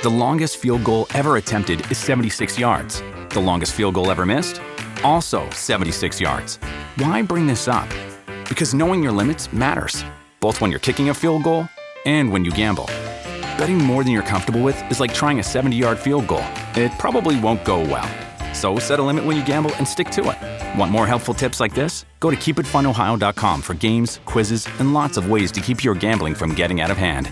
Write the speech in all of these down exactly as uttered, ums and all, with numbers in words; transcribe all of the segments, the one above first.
The longest field goal ever attempted is seventy-six yards. The longest field goal ever missed? Also seventy-six yards. Why bring this up? Because knowing your limits matters, both when you're kicking a field goal and when you gamble. Betting more than you're comfortable with is like trying a seventy-yard field goal. It probably won't go well. So set a limit when you gamble and stick to it. Want more helpful tips like this? Go to keep it fun ohio dot com for games, quizzes, and lots of ways to keep your gambling from getting out of hand.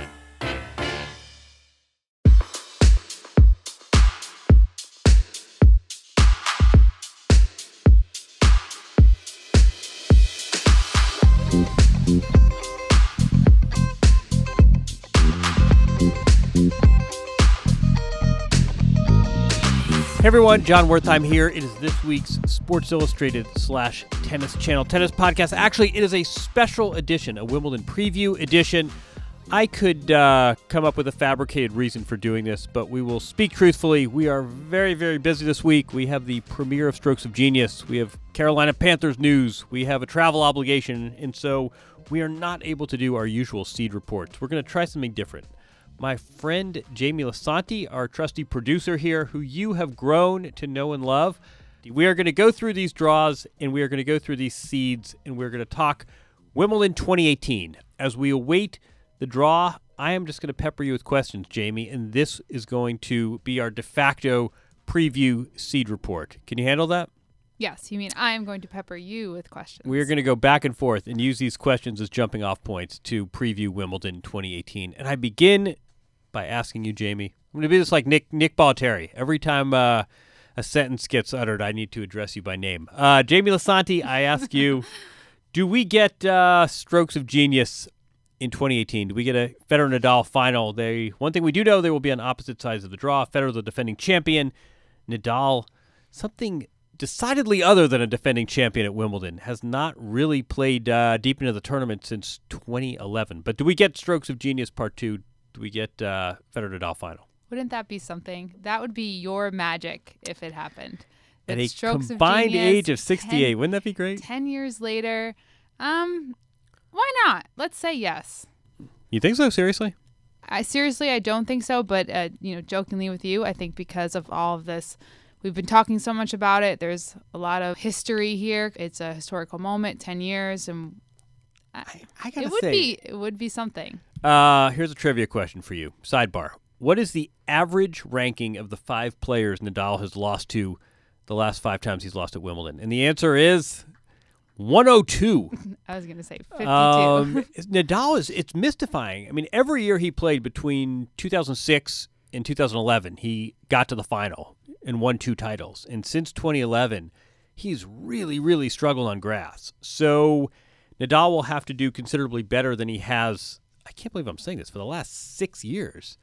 Hey everyone, John Wertheim here. It is this week's Sports Illustrated slash Tennis Channel Tennis Podcast. Actually, it is a special edition, a Wimbledon preview edition. I could uh, come up with a fabricated reason for doing this, but we will speak truthfully. We are very, very busy this week. We have the premiere of Strokes of Genius. We have Carolina Panthers news. We have a travel obligation, and so we are not able to do our usual seed reports. We're going to try something different. My friend Jamie Lisanti, our trusty producer here, who you have grown to know and love. We are going to go through these draws, and we are going to go through these seeds, and we're going to talk Wimbledon twenty eighteen. As we await the draw, I am just going to pepper you with questions, Jamie, and this is going to be our de facto preview seed report. Can you handle that? Yes, you mean I am going to pepper you with questions. We are going to go back and forth and use these questions as jumping off points to preview Wimbledon twenty eighteen. And I begin by asking you, Jamie. I'm going to be just like Nick Nick Bollettieri. Every time uh, a sentence gets uttered, I need to address you by name. Uh, Jamie Lisanti, I ask you, do we get uh, Strokes of Genius in twenty eighteen? Do we get a Federer-Nadal final? They One thing we do know, they will be on opposite sides of the draw. Federer, the defending champion. Nadal, something decidedly other than a defending champion at Wimbledon, has not really played uh, deep into the tournament since twenty eleven. But do we get Strokes of Genius Part two? Do we get uh, Federer-Nadal final? Wouldn't that be something? That would be your magic if it happened. At That a Strokes combined of Genius, age of sixty-eight. ten, Wouldn't that be great? Ten years later, um, why not? Let's say yes. You think so? Seriously? I seriously, I don't think so. But uh, you know, jokingly with you, I think because of all of this, we've been talking so much about it. There's a lot of history here. It's a historical moment, ten years, and I, I, I gotta it would say, be it would be something. Uh, here's a trivia question for you. Sidebar. What is the average ranking of the five players Nadal has lost to the last five times he's lost at Wimbledon? And the answer is one oh two. I was going to say fifty-two. Um, Nadal is, it's mystifying. I mean, every year he played between two thousand six and two thousand eleven, he got to the final and won two titles. And since twenty eleven, he's really, really struggled on grass. So Nadal will have to do considerably better than he has. I can't believe I'm saying this, for the last six years.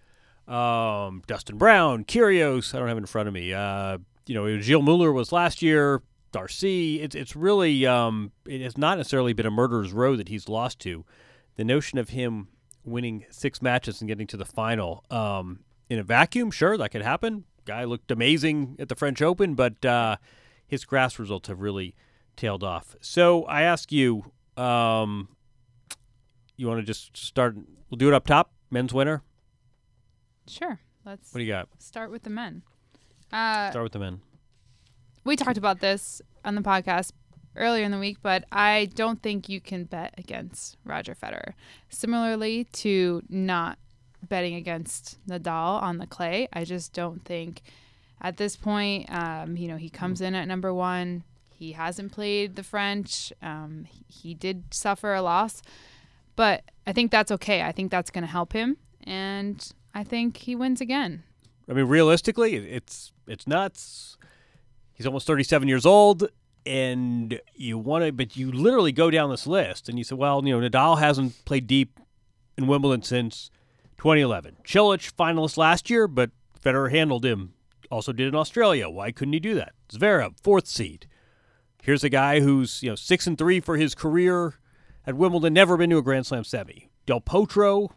Um, Dustin Brown, Kyrgios, I don't have it in front of me. Uh, you know, Gilles Muller was last year, Darcy. It's it's really, um, it has not necessarily been a murderer's row that he's lost to. The notion of him winning six matches and getting to the final um, in a vacuum, sure, that could happen. Guy looked amazing at the French Open, but uh, his grass results have really tailed off. So I ask you, um, you want to just start? We'll do it up top. Men's winner. Sure. Let's What do you got? start with the men. Uh, Start with the men. we talked about this on the podcast earlier in the week, but I don't think you can bet against Roger Federer. Similarly to not betting against Nadal on the clay, I just don't think at this point, um, you know, he comes in at number one. He hasn't played the French. Um, he did suffer a loss. But I think that's okay. I think that's going to help him, and I think he wins again. I mean, realistically, it's it's nuts. He's almost thirty-seven years old, and you want to, but you literally go down this list, and you say, well, you know, Nadal hasn't played deep in Wimbledon since twenty eleven. Cilic, finalist last year, but Federer handled him. Also did in Australia. Why couldn't he do that? Zverev, fourth seed. Here's a guy who's, you know, six and three for his career at Wimbledon, never been to a Grand Slam semi. Del Potro,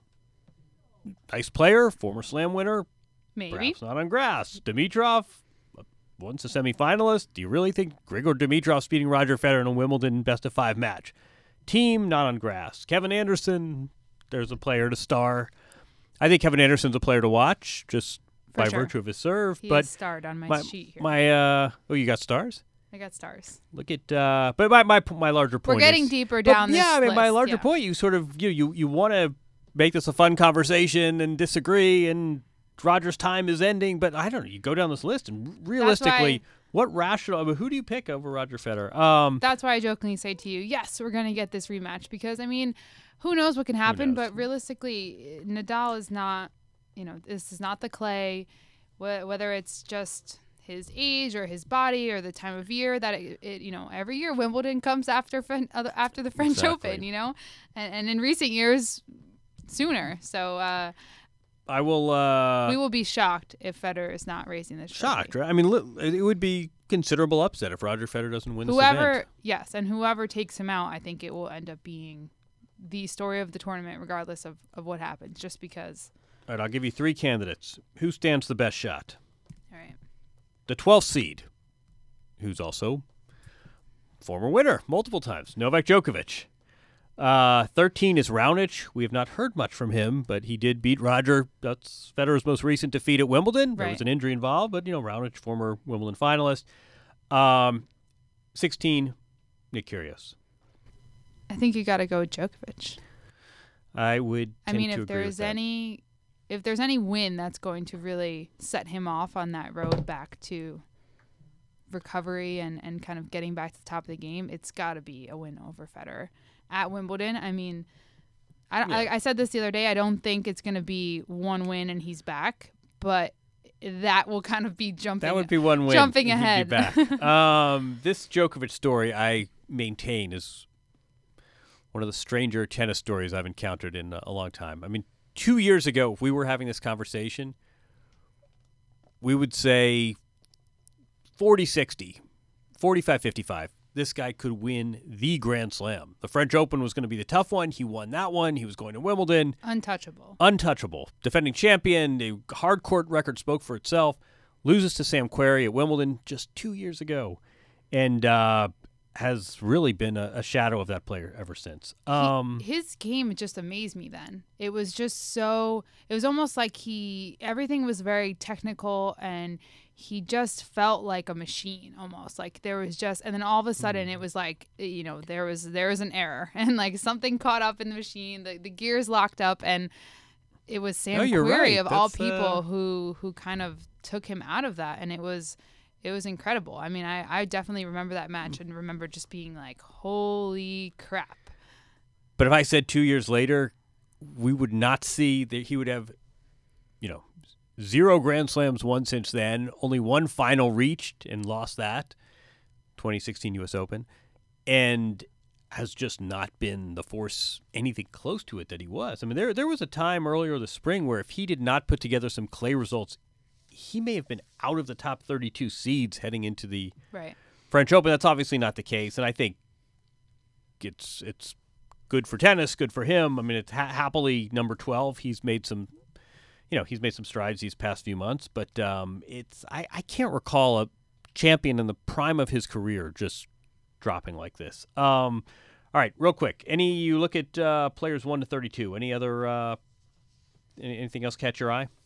nice player, former Slam winner. Maybe. Perhaps not on grass. Dimitrov, once a semifinalist. Do you really think Grigor Dimitrov's beating Roger Federer in a Wimbledon best of five match? Team, not on grass. Kevin Anderson, there's a player to star. I think Kevin Anderson's a player to watch, just For by sure. virtue of his serve. He but is starred on my, my sheet here. my uh oh, you got stars. I got stars. Look at uh, but my my my larger point. We're getting is, deeper but down this yeah, I mean, my list, larger yeah. point. You sort of you you you want to make this a fun conversation and disagree, and Roger's time is ending. But I don't know. You go down this list, and realistically, what rational? I mean, who do you pick over Roger Federer? Um, That's why I jokingly say to you, yes, we're going to get this rematch because, I mean, who knows what can happen, knows? but realistically, Nadal is not, you know, this is not the clay, wh- whether it's just his age or his body or the time of year that it, it you know, every year Wimbledon comes after Fren- other- after the French Exactly. Open, you know, and, and in recent years, sooner. So uh, I will. Uh, we will be shocked if Federer is not raising this trophy. shocked, right? I mean, li- it would be considerable upset if Roger Federer doesn't win this Whoever, event. yes, and whoever takes him out, I think it will end up being the story of the tournament, regardless of, of what happens, just because. All right, I'll give you three candidates. Who stands the best shot? All right. The twelfth seed, who's also former winner multiple times, Novak Djokovic. Uh, thirteen is Raonic. We have not heard much from him, but he did beat Roger. That's Federer's most recent defeat at Wimbledon. There Right. was an injury involved, but, you know, Raonic, former Wimbledon finalist. Um, sixteen, Nick Kyrgios. I think you got to go with Djokovic. I would I tend mean, to if agree there with is that. any, if there's any win that's going to really set him off on that road back to recovery and, and kind of getting back to the top of the game, it's got to be a win over Federer at Wimbledon. I mean, I, don't Yeah. I, I said this the other day. I don't think it's going to be one win and he's back, but that will kind of be jumping. That would be one win. Jumping and he'd be ahead. back. um, this Djokovic story, I maintain, is one of the stranger tennis stories I've encountered in a, a long time. I mean, two years ago, if we were having this conversation, we would say forty sixty, forty-five fifty-five. This guy could win the Grand Slam. The French Open was going to be the tough one. He won that one. He was going to Wimbledon. Untouchable. Untouchable. Defending champion. The hard court record spoke for itself. Loses to Sam Querrey at Wimbledon just two years ago. And uh, has really been a, a shadow of that player ever since. Um, he, his game just amazed me then. It was just so, it was almost like he, everything was very technical and he just felt like a machine almost. Like there was just, and then all of a sudden it was like, you know, there was, there was an error and like something caught up in the machine, the, the gears locked up, and it was Sam No, you're Querrey right. of all That's, people uh, who, who kind of took him out of that. And it was, It was incredible. I mean, I, I definitely remember that match and remember just being like, holy crap. But if I said two years later, we would not see that he would have, you know, zero Grand Slams won since then, only one final reached and lost that, twenty sixteen U S Open, and has just not been the force anything close to it that he was. I mean, there there was a time earlier this spring where if he did not put together some clay results, he may have been out of the top thirty-two seeds heading into the Right. French Open. That's obviously not the case, and I think it's it's good for tennis, good for him. I mean, it's ha- happily number twelve. He's made some, you know, he's made some strides these past few months, but um, it's I, I can't recall a champion in the prime of his career just dropping like this. Um, all right, real quick. Any you look at uh, players one to thirty-two. Any other uh, any, anything else catch your eye?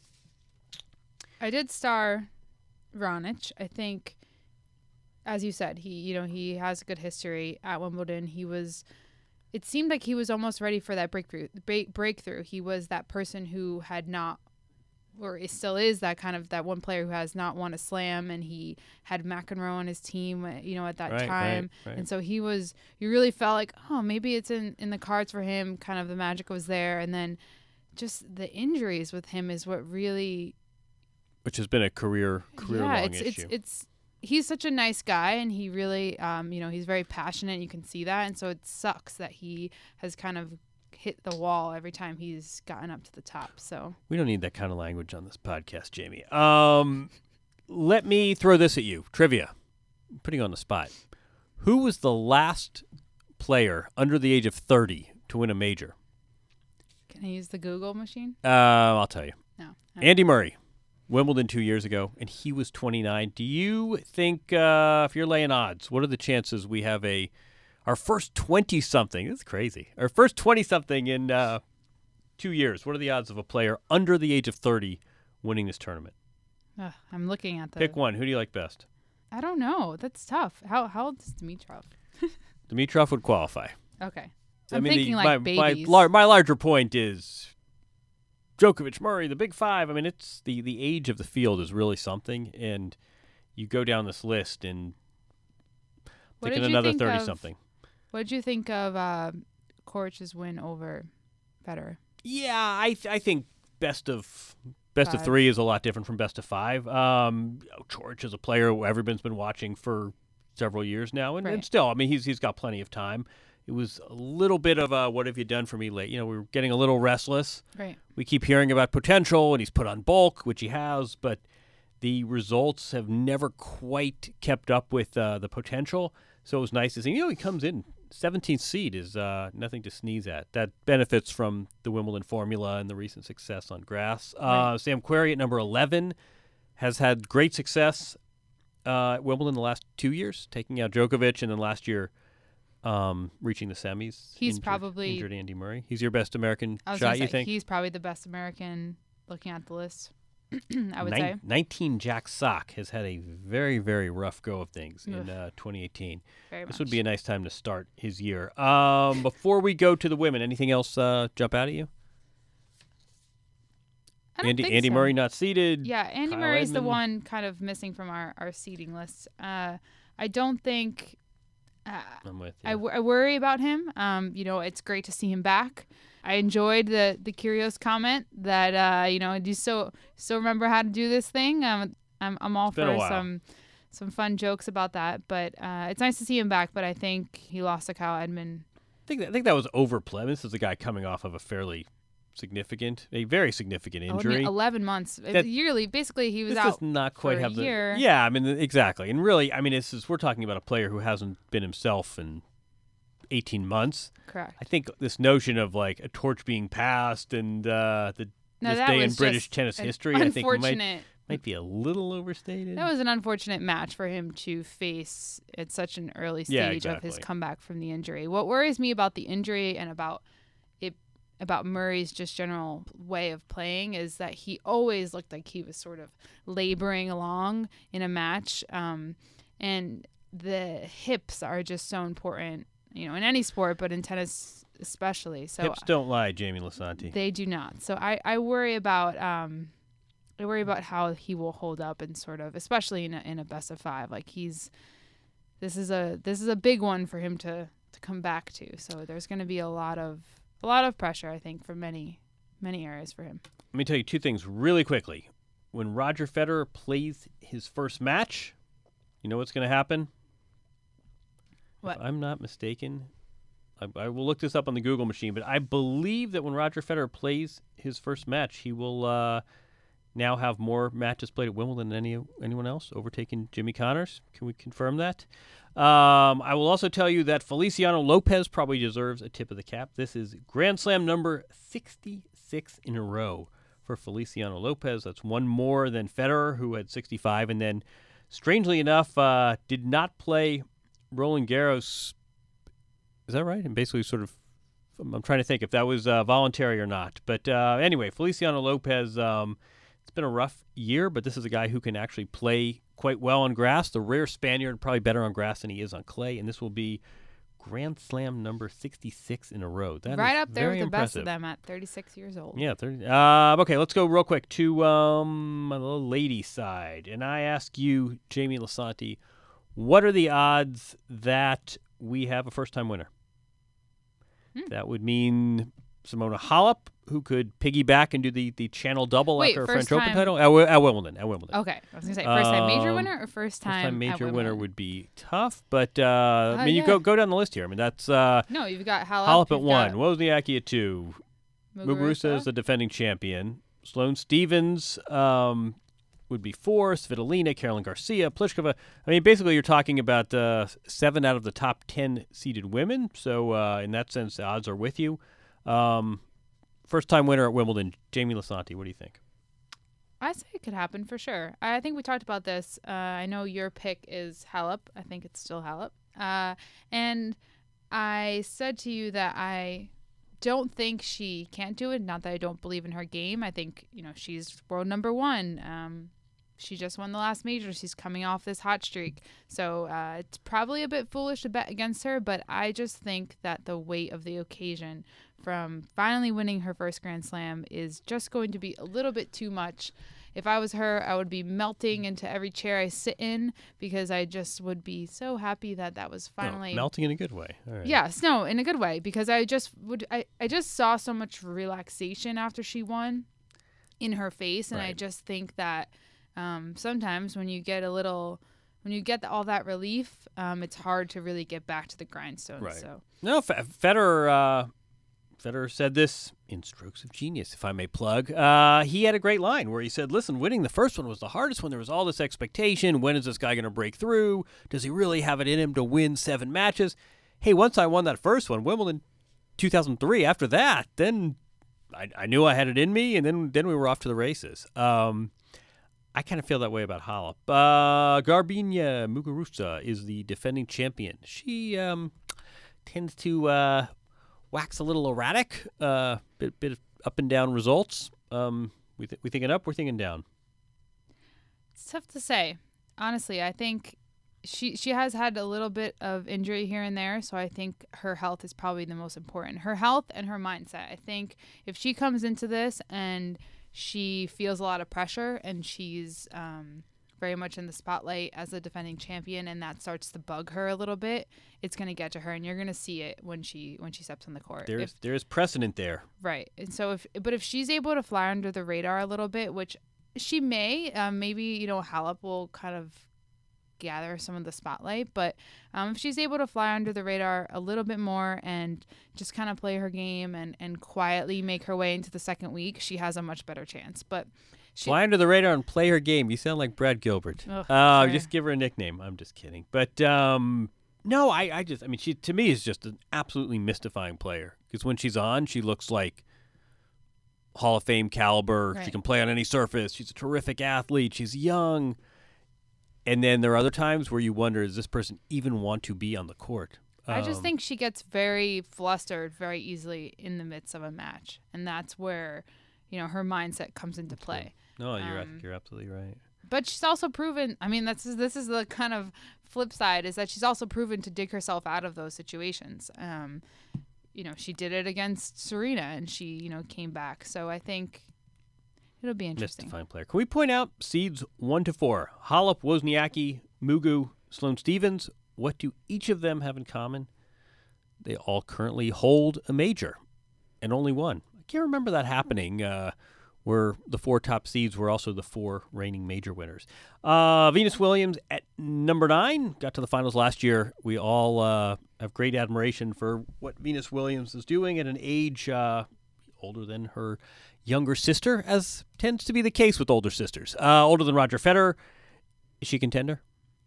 I did star Raonic. I think, as you said, he you know he has a good history at Wimbledon. He was, it seemed like he was almost ready for that breakthrough. Break, breakthrough. He was that person who had not, or it still is that kind of that one player who has not won a slam, and he had McEnroe on his team, you know, at that Right, time, right, right. and so he was. You really felt like, oh, maybe it's in in the cards for him. Kind of the magic was there, and then just the injuries with him is what really. Which has been a career career yeah, long it's, issue. it's it's he's such a nice guy, and he really, um, you know, he's very passionate. You can see that, and so it sucks that he has kind of hit the wall every time he's gotten up to the top. So We don't need that kind of language on this podcast, Jamie. Um, let me throw this at you. Trivia. I'm putting you on the spot. Who was the last player under the age of thirty to win a major? can I use the Google machine? Uh, I'll tell you. No. Andy Murray, Wimbledon two years ago, and he was twenty-nine. Do you think, uh, if you're laying odds, what are the chances we have a our first twenty-something? This is crazy. Our first twenty-something in uh, two years, what are the odds of a player under the age of thirty winning this tournament? Ugh, I'm looking at the. Pick one. Who do you like best? I don't know. That's tough. How how old is Dimitrov? Dimitrov would qualify. Okay. I I'm mean, thinking the, like my, babies. My, lar- my larger point is Djokovic, Murray, the big five. I mean, it's the, the age of the field is really something, and you go down this list and What thinking did you another think thirty of- something. What did you think of uh, Koric's win over Federer? Yeah, I th- I think best of best of Five. three is a lot different from best of five. Um, you know, Coric is a player who everyone's been watching for several years now, and, and Right. still, I mean, he's he's got plenty of time. It was a little bit of a what have you done for me late? You know, we were getting a little restless. Right. We keep hearing about potential, and he's put on bulk, which he has, but the results have never quite kept up with uh, the potential. So it was nice to see. You know, he comes in seventeenth seed is uh, nothing to sneeze at. That benefits from the Wimbledon formula and the recent success on grass. Uh, Right. Sam Querrey at number eleven has had great success uh, at Wimbledon the last two years, taking out Djokovic, and then last year um, reaching the semis. He's injured, probably- injured Andy Murray. He's your best American I was shot, gonna you say, think? he's probably the best American looking at the list. I would Nin- say. nineteen Jack Sock has had a very, very rough go of things in Ugh. uh, twenty eighteen. Very This much. would be a nice time to start his year. Um, before we go to the women, anything else uh, jump out at you? I don't Andy think Andy so. Murray not seeded. Yeah, Andy Kyle Murray's the Edmund. one kind of missing from our, our seeding list. Uh, I don't think. Uh, I'm with I, you. w- I worry about him. Um, you know, it's great to see him back. I enjoyed the the Kyrgios comment that uh, you know, do you still still remember how to do this thing? Um, I'm I'm all been a for while. some some fun jokes about that. But uh, it's nice to see him back. But I think he lost to Kyle Edmund. I think that, I think that was overplay. This is a guy coming off of a fairly significant, a very significant Oh, I injury. mean, eleven months That- yearly. Basically, he was this out. does not quite for a have the year. yeah. I mean, exactly, and really, I mean, this is we're talking about a player who hasn't been himself in eighteen months. Correct. I think this notion of like a torch being passed and uh, the No, this that day in was British just tennis an history, I think might unfortunate. might be a little overstated. That was an unfortunate match for him to face at such an early Yeah, stage of his exactly. comeback from the injury. What worries me about the injury and about it, about Murray's just general way of playing, is that he always looked like he was sort of laboring along in a match, um, and the hips are just so important, you know, in any sport, but in tennis especially. So Hips don't lie, Jamie Lisanti. they do not. So I, I worry about um I worry about how he will hold up and sort of, especially in a, in a best of five. Like he's this is a this is a big one for him to to come back to. So there's going to be a lot of a lot of pressure, I think, for many many areas for him. Let me tell you two things really quickly. When Roger Federer plays his first match, you know what's going to happen? What? If I'm not mistaken, I, I will look this up on the Google machine, but I believe that when Roger Federer plays his first match, he will uh, now have more matches played at Wimbledon than any anyone else, overtaking Jimmy Connors. Can we confirm that? Um, I will also tell you that Feliciano Lopez probably deserves a tip of the cap. This is Grand Slam number sixty-six in a row for Feliciano Lopez. That's one more than Federer, who had sixty-five, and then, strangely enough, uh, did not play Roland Garros. Is that right? And basically sort of, I'm trying to think if that was uh, voluntary or not. But uh, anyway, Feliciano Lopez, um, it's been a rough year, but this is a guy who can actually play quite well on grass. The rare Spaniard, probably better on grass than he is on clay. And this will be Grand Slam number sixty-six in a row. That right is up there very with the best impressive. of them at thirty-six years old. Yeah. thirty, uh, okay, let's go real quick to um, the lady side. And I ask you, Jamie Lisanti, what are the odds that we have a first-time winner? Hmm. That would mean Simona Halep, who could piggyback and do the, the channel double Wait, after a first French Open time- title at, Wi- at Wimbledon. At Wimbledon. Okay, I was gonna say first time major Um, winner or first time, First-time at major winner Wimbledon? would be tough, but uh, I mean, you yeah. go go down the list here. I mean, that's uh, No, you've got Halep. Halep at you've one, got Wozniacki at two, Muguruza is the defending champion. Sloane Stevens um, would be four. Svitolina, Caroline Garcia, Pliskova. I mean, basically, you're talking about uh, seven out of the top ten seeded women. So, uh, in that sense, the odds are with you. Um, first-time winner at Wimbledon, Jamie Lisanti. What do you think? I say it could happen for sure. I think we talked about this. Uh, I know your pick is Halep. I think it's still Halep. Uh, and I said to you that I don't think she can't do it. Not that I don't believe in her game. I think, you know, she's world number one. Um, she just won the last major. She's coming off this hot streak. So uh, it's probably a bit foolish to bet against her, but I just think that the weight of the occasion from finally winning her first Grand Slam is just going to be a little bit too much. If I was her, I would be melting into every chair I sit in because I just would be so happy that that was finally No, melting in a good way. All right. Yes, no, in a good way, because I just would I, I just saw so much relaxation after she won in her face, and Right. I just think that um, sometimes when you get a little when you get all that relief, um, it's hard to really get back to the grindstone. Right. So No, F- Federer. Uh, Federer said this in Strokes of Genius, if I may plug. Uh, he had a great line where he said, listen, winning the first one was the hardest one. There was all this expectation. When is this guy going to break through? Does he really have it in him to win seven matches? Hey, once I won that first one, Wimbledon two thousand three, after that, then I, I knew I had it in me, and then, then we were off to the races. Um, I kind of feel that way about Halep. Uh, Garbiñe Muguruza is the defending champion. She um, tends to... Uh, wax a little erratic, uh, bit bit of up and down results. Um, we th- we thinking up, we're thinking down. it's tough to say. Honestly, I think she she has had a little bit of injury here and there, so I think her health is probably the most important. Her health and her mindset. I think if she comes into this and she feels a lot of pressure and she's um, very much in the spotlight as a defending champion, and that starts to bug her a little bit, it's going to get to her, and you're going to see it when she when she steps on the court. There's If- there's precedent there. Right. And so if but if she's able to fly under the radar a little bit, which she may, um, maybe, you know, Halep will kind of gather some of the spotlight, but um, if she's able to fly under the radar a little bit more and just kind of play her game and, and quietly make her way into the second week, she has a much better chance. But she, Fly under the radar and play her game. You sound like Brad Gilbert. Ugh, uh, sorry. just give her a nickname. I'm just kidding. But um, no, I, I just, I mean, she to me is just an absolutely mystifying player because when she's on, she looks like Hall of Fame caliber. She Right. can play on any surface. She's a terrific athlete. She's young. And then there are other times where you wonder, does this person even want to be on the court? I just Um, think she gets very flustered very easily in the midst of a match, and that's where, you know, her mindset comes into play. No, you're um, you're absolutely right. But she's also proven, I mean, that's this is the kind of flip side, is that she's also proven to dig herself out of those situations. Um, you know, she did it against Serena, and she, you know, came back. So I think it'll be interesting. Mystifying player. Can we point out seeds one to four? Halep, Wozniacki, Mugu, Sloane Stephens. What do each of them have in common? They all currently hold a major, and only one. I can't remember that happening. Uh, where the four top seeds were also the four reigning major winners. Uh, Venus Williams at number nine got to the finals last year. We all uh, have great admiration for what Venus Williams is doing at an age uh, older than her younger sister, as tends to be the case with older sisters. Uh, older than Roger Federer. Is she a contender?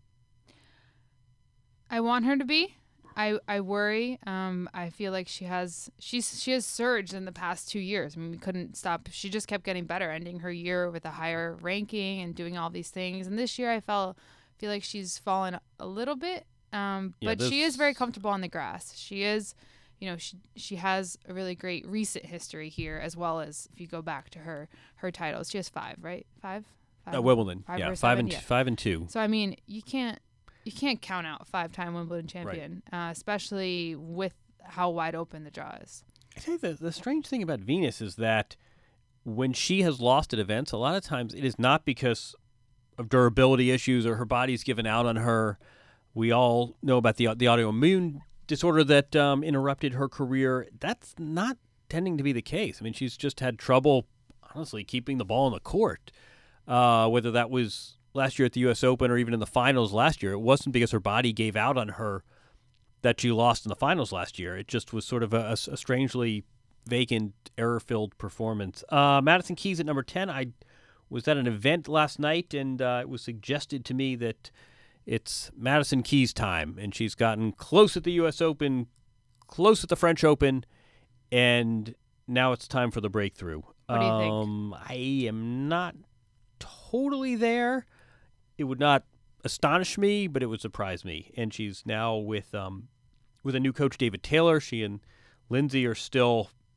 I want her to be. I, I worry. Um, I feel like she has she's she has surged in the past two years. I mean, we couldn't stop. She just kept getting better, ending her year with a higher ranking and doing all these things. And this year, I felt feel like she's fallen a little bit. Um, Yeah, but she this- is very comfortable on the grass. She is, you know, she she has a really great recent history here, as well as if you go back to her her titles. She has five, right? Five. five Uh, Wimbledon. five yeah, or five seven? and Yeah. five and two. So I mean, you can't you can't count out five-time Wimbledon champion, uh, especially with how wide open the draw is. I tell you, the, the strange thing about Venus is that when she has lost at events, a lot of times it is not because of durability issues or her body's given out on her. We all know about the the autoimmune disorder that um, interrupted her career. That's not tending to be the case. I mean, she's just had trouble, honestly, keeping the ball on the court. Uh, whether that was last year at the U S Open or even in the finals last year, it wasn't because her body gave out on her that she lost in the finals last year. It just was sort of a, a, a strangely vacant, error-filled performance. Uh, Madison Keys at number ten. I was at an event last night, and uh, it was suggested to me that it's Madison Keys time, and she's gotten close at the U S Open, close at the French Open, and now it's time for the breakthrough. What do you think? Um, I am not totally there. It would not astonish me, but it would surprise me. And she's now with um, with a new coach, David Taylor. She and Lindsay are still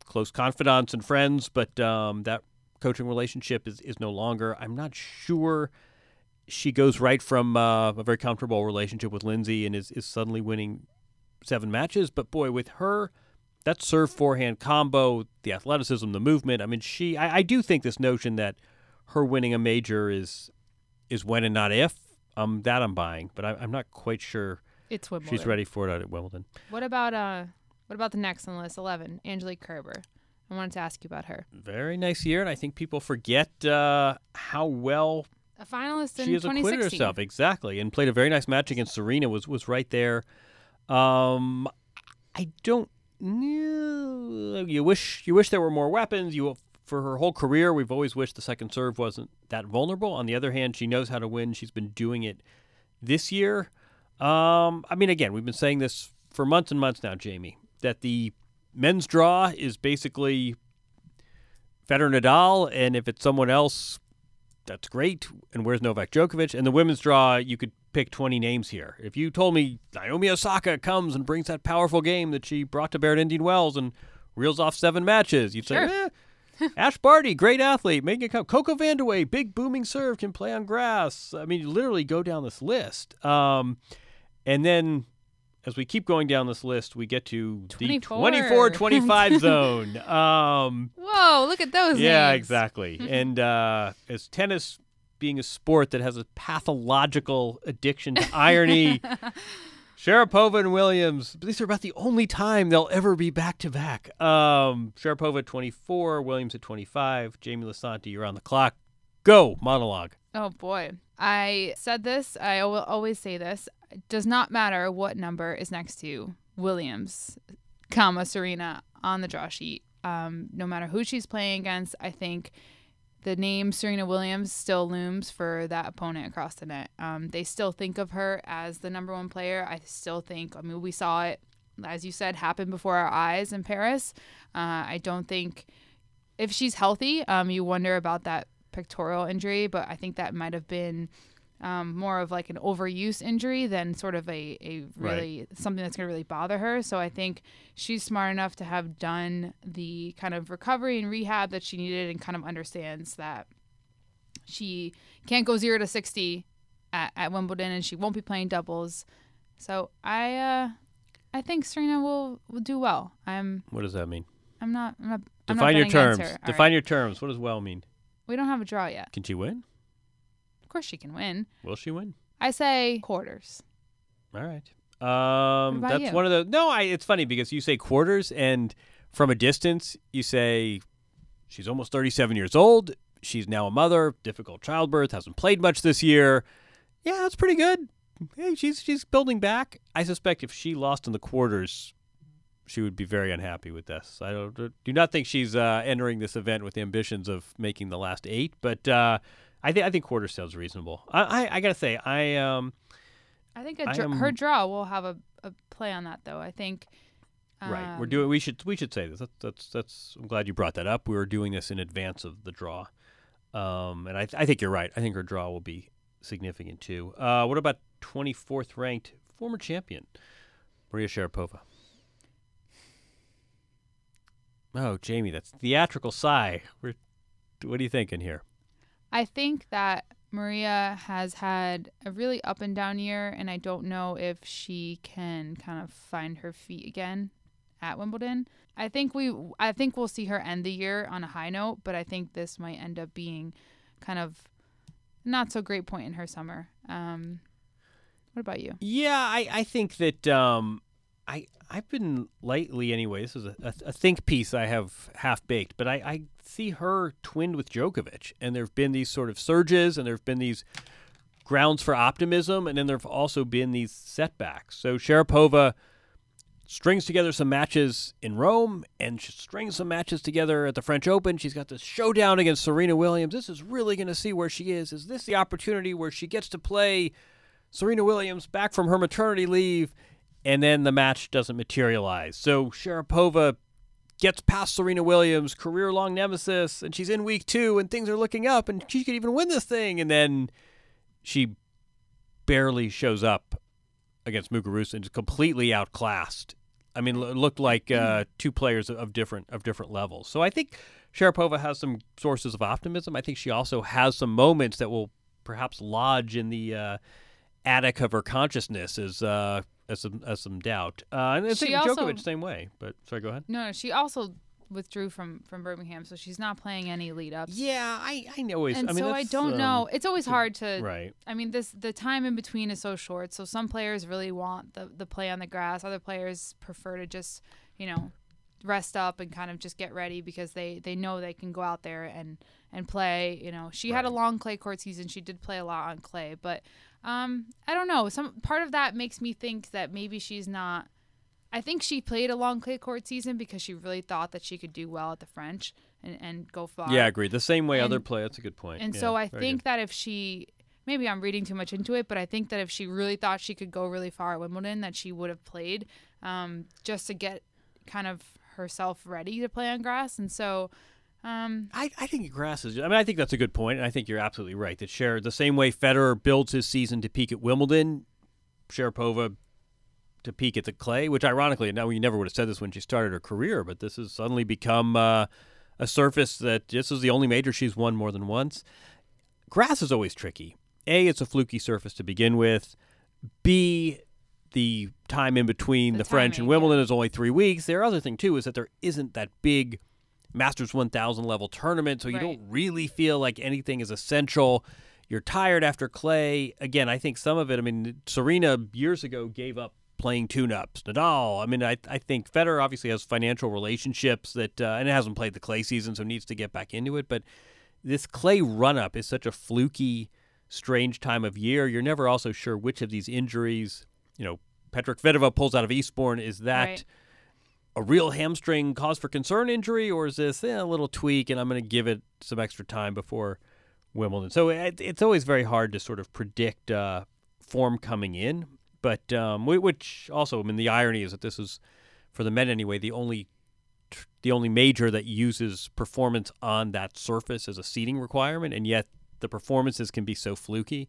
close confidants and friends, but um, that coaching relationship is, is no longer. I'm not sure she goes right from uh, a very comfortable relationship with Lindsay and is, is suddenly winning seven matches. But boy, with her, that serve forehand combo, the athleticism, the movement. I mean, she. I, I do think this notion that her winning a major is is when and not if. Um, that I'm buying, but I, I'm not quite sure. It's Wimbledon. She's ready for it out at Wimbledon. What about uh? What about the next on the list, eleven, Angelique Kerber? I wanted to ask you about her. Very nice year, and I think people forget uh, how well a finalist in she has acquitted herself. Exactly, and played a very nice match against Serena. Was was right there. Um, I don't. You wish you wish there were more weapons. You for her whole career, we've always wished the second serve wasn't that vulnerable. On the other hand, she knows how to win. She's been doing it this year. Um, I mean, again, we've been saying this for months and months now, Jamie, that the men's draw is basically Federer, Nadal, and if it's someone else, that's great. And where's Novak Djokovic? And the women's draw, you could pick twenty names here. If you told me Naomi Osaka comes and brings that powerful game that she brought to Barrett Indian Wells and reels off seven matches, you'd sure. say, eh. Ash Barty, great athlete, making it come. Coco Vandeweghe, big booming serve, can play on grass. I mean, you literally go down this list. Um, and then as we keep going down this list, we get to twenty-four. the twenty-four twenty-five zone. Um, Whoa, look at those yeah, names. exactly. And uh, as tennis being a sport that has a pathological addiction to irony, Sharapova and Williams, these are about the only time they'll ever be back-to-back. Um, Sharapova at twenty-four, Williams at twenty-five. Jamie Lisanti, you're on the clock. Go, monologue. Oh, boy. I said this. I will always say this. It does not matter what number is next to Williams, comma, Serena on the draw sheet. Um, no matter who she's playing against, I think the name Serena Williams still looms for that opponent across the net. Um, they still think of her as the number one player. I still think, I mean, we saw it, as you said, happen before our eyes in Paris. Uh, I don't think, if she's healthy, um, you wonder about that pectoral injury, but I think that might have been um, more of like an overuse injury than sort of a, a really right. something that's going to really bother her. So I think she's smart enough to have done the kind of recovery and rehab that she needed and kind of understands that she can't go zero to sixty at, at Wimbledon and she won't be playing doubles. So I uh, I think Serena will, will do well. I'm. What does that mean? I'm not. I'm not I'm Define not your terms. Define right. your terms. What does well mean? We don't have a draw yet. Can she win? Of course she can win. Will she win? I say quarters. All right. Um, what about that's you? one of the. No, I. It's funny because you say quarters, and from a distance, you say she's almost thirty-seven years old. She's now a mother. Difficult childbirth. Hasn't played much this year. Yeah, that's pretty good. Hey, she's she's building back. I suspect if she lost in the quarters, she would be very unhappy with this. I don't do not think she's uh, entering this event with ambitions of making the last eight, but uh, I think I think quarter sounds reasonable. I I, I gotta say I um I think a I dr- am, her draw will have a, a play on that though. I think um, right. We're doing. We should we should say this. That's, that's that's. I'm glad you brought that up. We were doing this in advance of the draw, um, and I I think you're right. I think her draw will be significant too. Uh, what about twenty-fourth ranked former champion Maria Sharapova? Oh, Jamie, that's theatrical sigh. We're, what are you thinking here? I think that Maria has had a really up and down year, and I don't know if she can kind of find her feet again at Wimbledon. I think we, I think we'll see her end the year on a high note, but I think this might end up being kind of not so great point in her summer. Um, what about you? Yeah, I, I think that um, I I've been lately anyway. This is a, a, a think piece I have half baked, but I, I see her twinned with Djokovic, and there've been these sort of surges, and there've been these grounds for optimism, and then there've also been these setbacks. So Sharapova strings together some matches in Rome, and she strings some matches together at the French Open. She's got this showdown against Serena Williams. This is really going to see where she is. Is this the opportunity where she gets to play Serena Williams back from her maternity leave, and then the match doesn't materialize? So Sharapova gets past Serena Williams, career-long nemesis, and she's in week two, and things are looking up, and she could even win this thing, and then she barely shows up against Muguruza and is completely outclassed. I mean, it looked like uh, two players of different of different levels. So I think Sharapova has some sources of optimism. I think she also has some moments that will perhaps lodge in the uh, attic of her consciousness as uh, as some as some doubt. Uh, and I think Djokovic same way. But sorry, go ahead. No, no, she also withdrew from, from Birmingham, so she's not playing any lead ups. Yeah, I I know. It's, And I mean, so I don't um, know. It's always hard to. Right. I mean, this the time in between is so short. So some players really want the the play on the grass. Other players prefer to just, you know, rest up and kind of just get ready because they, they know they can go out there and, and play. You know, she Right. had a long clay court season. She did play a lot on clay, but um, I don't know. Some part of that makes me think that maybe she's not. I think she played a long clay court season because she really thought that she could do well at the French and, and go far. Yeah, I agree. The same way And- other play. That's a good point. And Yeah, so I very think good. that if she, maybe I'm reading too much into it, but I think that if she really thought she could go really far at Wimbledon, that she would have played um, just to get kind of herself ready to play on grass. And so, um, I, I think grass is. I mean, I think that's a good point, and I think you're absolutely right. That Sher, the same way Federer builds his season to peak at Wimbledon, Sharapova to peak at the clay. Which, ironically, now you never would have said this when she started her career, but this has suddenly become uh, a surface that this is the only major she's won more than once. Grass is always tricky. A, it's a fluky surface to begin with. B, the time in between the, The French and timing, Wimbledon is only three weeks. Their other thing, too, is that there isn't that big Masters one thousand level tournament, so you Right. don't really feel like anything is essential. You're tired after clay. Again, I think some of it, I mean, Serena years ago gave up playing tune-ups. Nadal, I mean, I I think Federer obviously has financial relationships that, uh, and it hasn't played the clay season, so needs to get back into it, but this clay run-up is such a fluky, strange time of year. You're never also sure which of these injuries, you know, Petra Kvitova pulls out of Eastbourne. Is that Right. a real hamstring cause for concern injury, or is this eh, a little tweak and I'm going to give it some extra time before Wimbledon? So it, it's always very hard to sort of predict uh, form coming in. But um, whi- which also, I mean, the irony is that this is, for the men anyway, the only tr- the only major that uses performance on that surface as a seeding requirement, and yet the performances can be so fluky.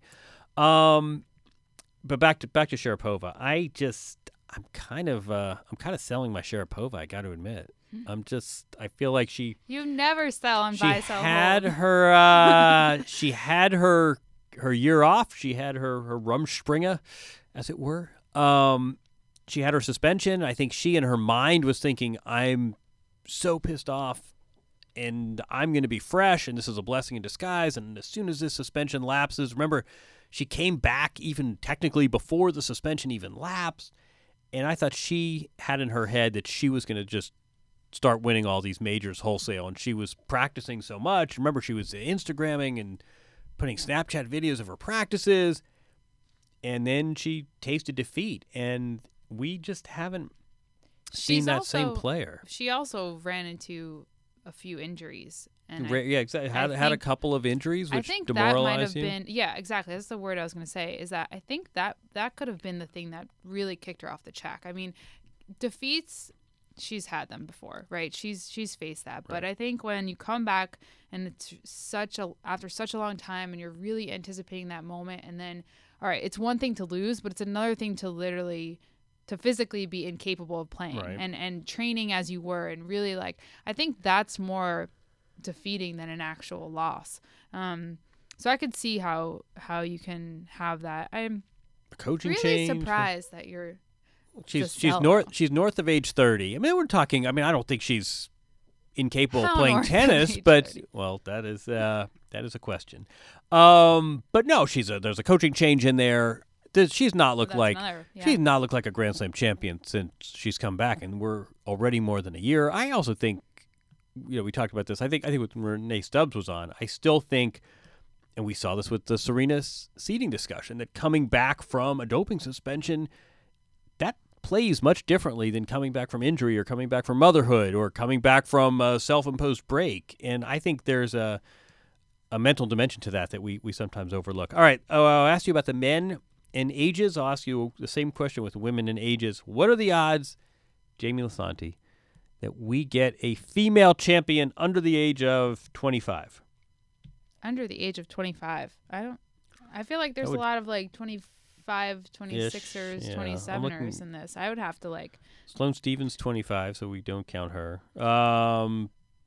Um, but back to back to Sharapova, I just I'm kind of uh, I'm kind of selling my Sharapova. I got to admit, I'm just I feel like she you never sell and she buy, sell, had hold. her uh, she had her her year off. She had her her Rumspringa, as it were. Um, she had her suspension. I think she in her mind was thinking, I'm so pissed off and I'm going to be fresh and this is a blessing in disguise. And as soon as this suspension lapses, remember, she came back even technically before the suspension even lapsed. And I thought she had in her head that she was going to just start winning all these majors wholesale. And she was practicing so much. Remember, she was Instagramming and putting Snapchat videos of her practices. And then she tasted defeat. And we just haven't seen She's that same also- player. She also ran into a few injuries. And Ra- I, yeah, exactly. Had, I had a think- couple of injuries, I which think that might demoralized have you. been yeah, exactly. That's the word I was going to say. Is that I think that that could have been the thing that really kicked her off the track. I mean, defeats, she's had them before, right? She's she's faced that. But I think when you come back and it's such a after such a long time and you're really anticipating that moment, and then all right, it's one thing to lose, but it's another thing to literally to physically be incapable of playing Right. and and training as you were, and really like I think that's more defeating than an actual loss. Um, so I could see how how you can have that. I'm Coaching really change. surprised that you're She's to she's sell north though. she's north of age thirty. I mean, we're talking. I mean, I don't think she's incapable How of playing north of tennis, age but thirty? well, that is uh, that is a question. Um, but no, she's a there's a coaching change in there. Does she's not look that's like another- yeah. she's not looked like a Grand Slam champion since she's come back, and we're already more than a year. I also think, you know, we talked about this. I think I think when Renee Stubbs was on, I still think, and we saw this with the Serena's seeding discussion, that coming back from a doping suspension, that plays much differently than coming back from injury or coming back from motherhood or coming back from a self-imposed break. And I think there's a a mental dimension to that that we, we sometimes overlook. All right, oh, I'll ask you about the men and ages. I'll ask you the same question with women and ages. What are the odds, Jamie Lasanti, that we get a female champion under the age of twenty-five? under the age of twenty-five. I don't. I feel like there's would- a lot of like twenty-five twenty-five, twenty-sixers, yeah. twenty-seveners in this. I would have to like. Sloane Stephens, twenty-five, so we don't count her. Um,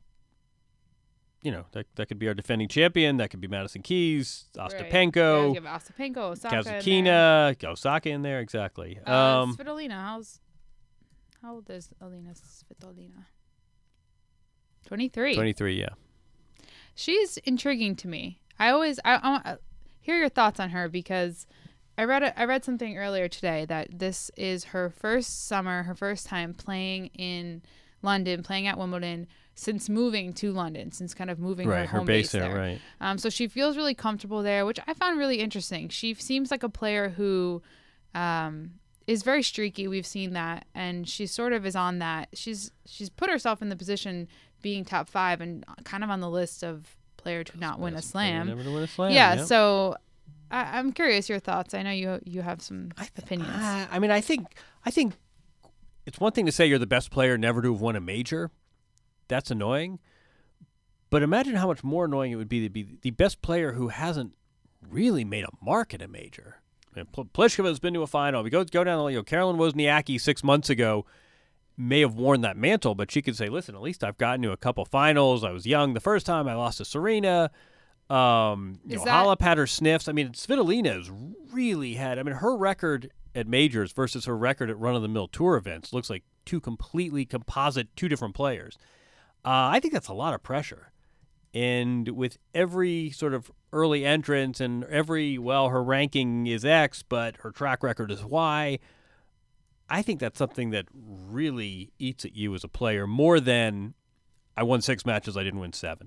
you know, that that could be our defending champion. That could be Madison Keys, Ostapenko, right. Yeah, Ostapenko, Osaka, Kazuchina, Osaka in there, exactly. Uh, um, Svitolina, how's how old is Alina Svitolina? twenty-three. twenty-three, yeah. She's intriguing to me. I always I, I want to hear your thoughts on her because I read a, I read something earlier today that this is her first summer, her first time playing in London, playing at Wimbledon since moving to London, since kind of moving right, her home her base, base there, there. Right. Um, so she feels really comfortable there, which I found really interesting. She seems like a player who um, is very streaky. We've seen that, and she sort of is on that. She's she's put herself in the position being top five and kind of on the list of player to not win a slam. Never to win a slam. Yeah, yep. so I, I'm curious your thoughts. I know you you have some I, opinions. I, I mean, I think I think it's one thing to say you're the best player never to have won a major. That's annoying. But imagine how much more annoying it would be to be the best player who hasn't really made a mark at a major. I mean, Pl- Pliskova has been to a final. We go go down. You know, Caroline Wozniacki six months ago may have worn that mantle, but she could say, "Listen, at least I've gotten to a couple finals. I was young the first time. I lost to Serena. Um, you Is know, that- Halep had her sniffs. I mean, Svitolina has really had. I mean, her record at majors versus her record at run-of-the-mill tour events looks like two completely composite, two different players. Uh, I think that's a lot of pressure. And with every sort of early entrance and every, well, her ranking is X, but her track record is Y, I think that's something that really eats at you as a player more than I won six matches, I didn't win seven.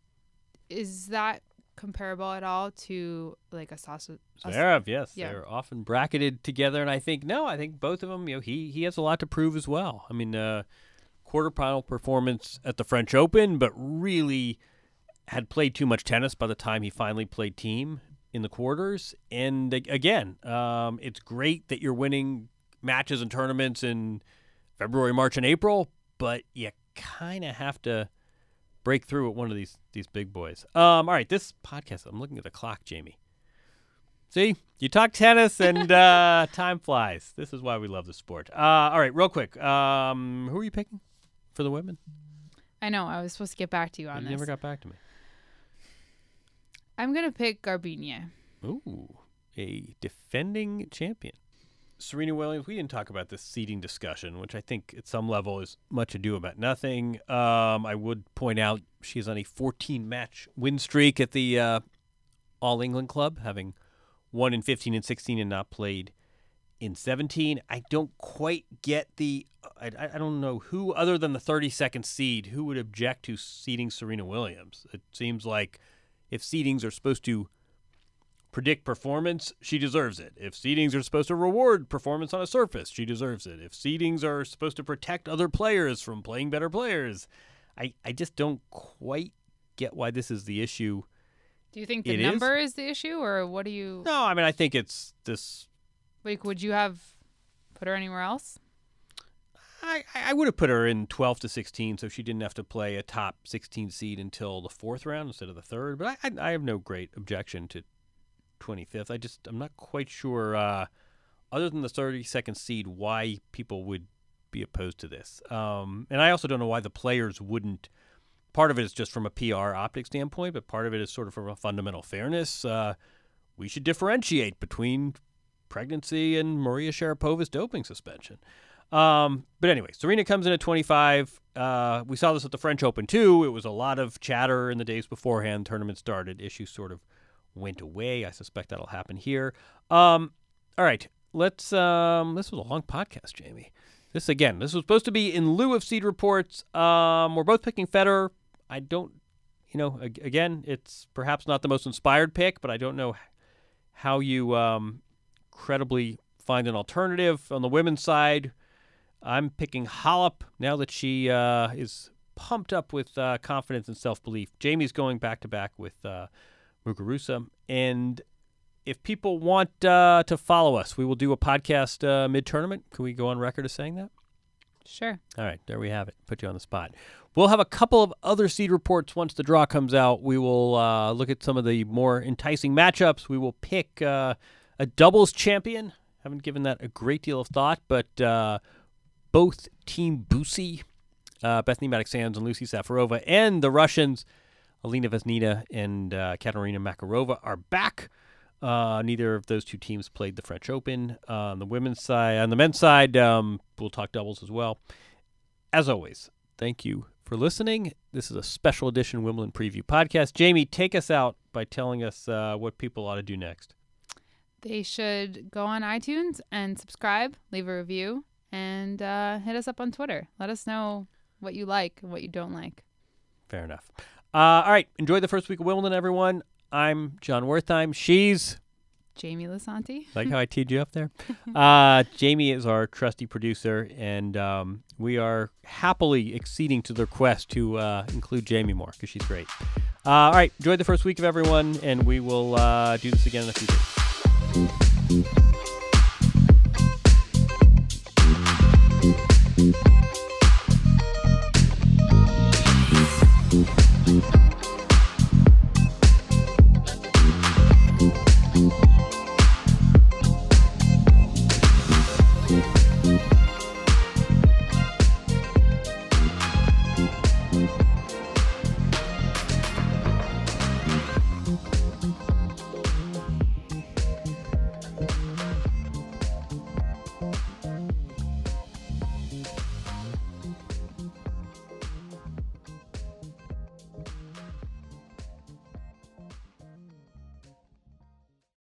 Is that comparable at all to like a Sasa? Zverev, yes. Yeah. They're often bracketed together, and I think, no, I think both of them, you know, he, he has a lot to prove as well. I mean, uh, quarterfinal performance at the French Open, but really had played too much tennis by the time he finally played team in the quarters. And again, um, it's great that you're winning matches and tournaments in February, March, and April, but you kind of have to break through at one of these these big boys. Um, all right, this podcast, I'm looking at the clock, Jamie. See, you talk tennis and uh, time flies. This is why we love the sport. Uh, all right, real quick. Um, who are you picking for the women? I know. I was supposed to get back to you on you this. never got back to me. I'm going to pick Garbiñe. Ooh, a defending champion. Serena Williams, we didn't talk about this seeding discussion, which I think at some level is much ado about nothing. Um, I would point out she's on a fourteen-match win streak at the uh, All England Club, having won in fifteen and sixteen and not played in seventeen. I don't quite get the I, I don't know who, other than the thirty-second seed, who would object to seeding Serena Williams. It seems like if seedings are supposed to predict performance, she deserves it. If seedings are supposed to reward performance on a surface, she deserves it. If seedings are supposed to protect other players from playing better players, I, I just don't quite get why this is the issue. Do you think the It number is? is the issue, or what do you... No, I mean, I think it's this... Like, would you have put her anywhere else? I, I would have put her in twelve to sixteen, so she didn't have to play a top sixteen seed until the fourth round instead of the third. But I, I, I have no great objection to twenty-fifth. I just, I'm not quite sure, uh, other than the thirty-second seed, why people would be opposed to this. Um, and I also don't know why the players wouldn't. Part of it is just from a P R optic standpoint, but part of it is sort of from a fundamental fairness. Uh, we should differentiate between pregnancy and Maria Sharapova's doping suspension. Um, but anyway, Serena comes in at twenty-five. Uh, we saw this at the French Open, too. It was a lot of chatter in the days beforehand. Tournament started. Issues sort of went away. I suspect that'll happen here. Um, all right. Let's, um, this was a long podcast, Jamie. This, again, this was supposed to be in lieu of seed reports. Um, we're both picking Federer. I don't, you know, ag- again, it's perhaps not the most inspired pick, but I don't know how you um, credibly find an alternative. On the women's side, I'm picking Halep now that she uh, is pumped up with uh, confidence and self-belief. Jamie's going back-to-back with uh, Muguruza. And if people want uh, to follow us, we will do a podcast uh, mid-tournament. Can we go on record as saying that? Sure. All right, there we have it. Put you on the spot. We'll have a couple of other seed reports once the draw comes out. We will uh, look at some of the more enticing matchups. We will pick uh, a doubles champion. Haven't given that a great deal of thought, but uh, both Team Busi, uh, Bethany Mattek-Sands and Lucy Safarova, and the Russians, Alina Vesnina and uh, Katerina Makarova, are back. Uh, neither of those two teams played the French Open. Uh, on the women's side, on the men's side, um, we'll talk doubles as well. As always, thank you for listening. This is a special edition Wimbledon Preview podcast. Jamie, take us out by telling us uh, what people ought to do next. They should go on iTunes and subscribe, leave a review, and uh, hit us up on Twitter. Let us know what you like and what you don't like. Fair enough. Uh, all right. Enjoy the first week of Wimbledon, everyone. I'm John Wertheim. She's Jamie Lisanti. Like how I teed you up there? Uh, Jamie is our trusty producer, and um, we are happily acceding to the request to uh, include Jamie more because she's great. Uh, all right. Enjoy the first week of everyone, and we will uh, do this again in a few days.